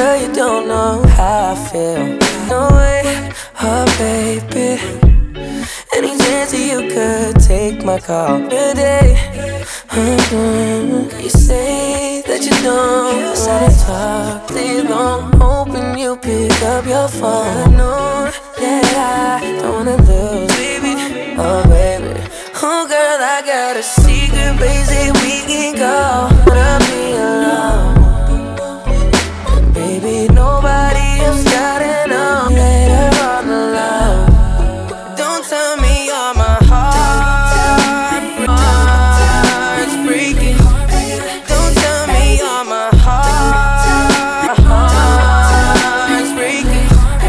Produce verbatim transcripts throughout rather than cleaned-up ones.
girl, you don't know how I feel. No way, oh baby. Any chance that you could take my call today? Mm-hmm. You say that you don't wanna talk day long, hoping you pick up your phone. I know that I don't wanna lose, baby. Oh baby, oh girl, I got a secret place that we can go. Wanna be alone, and baby, nobody else gotta know. Later on the love, don't tell me you're my heart, heart's breaking. Don't tell me you're my heart, heart's breaking.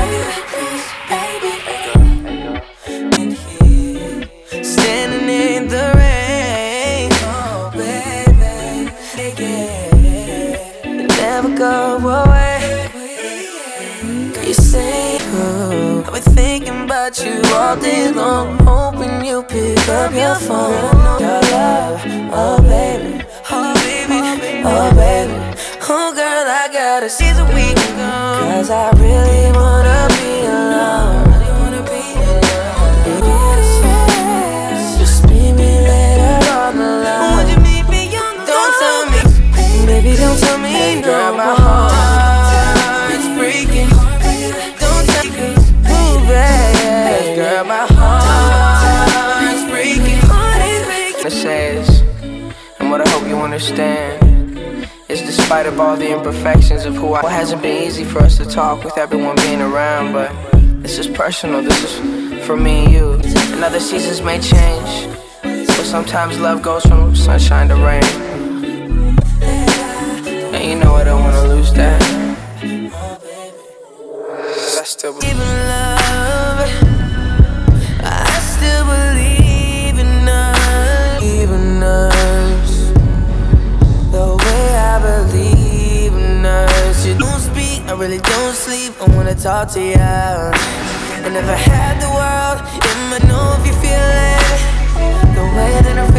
Standing in the rain, oh baby, yeah. Never go away. You say, oh, I've been thinking about you all day long, hoping you pick up your phone. Your love, oh baby, oh baby, oh baby. Oh girl, I gotta see the week ago, cause I really wanna be alone. Just meet me later on the line. Don't tell me, baby, don't tell me no. Girl, my heart's breaking. Don't tell me, ooh, baby. Girl, my heart's breaking. It says, and what I hope you understand is, despite of all the imperfections of who I, it hasn't been easy for us to talk with everyone being around, but this is personal, this is for me and you. And other seasons may change, but sometimes love goes from sunshine to rain. And you know I don't wanna lose that. I still believe in love. I still believe in us, even us. The way I believe in us. You don't speak, I really don't sleep. I wanna talk to you. I never had the world, you might know if you feel it. The way that I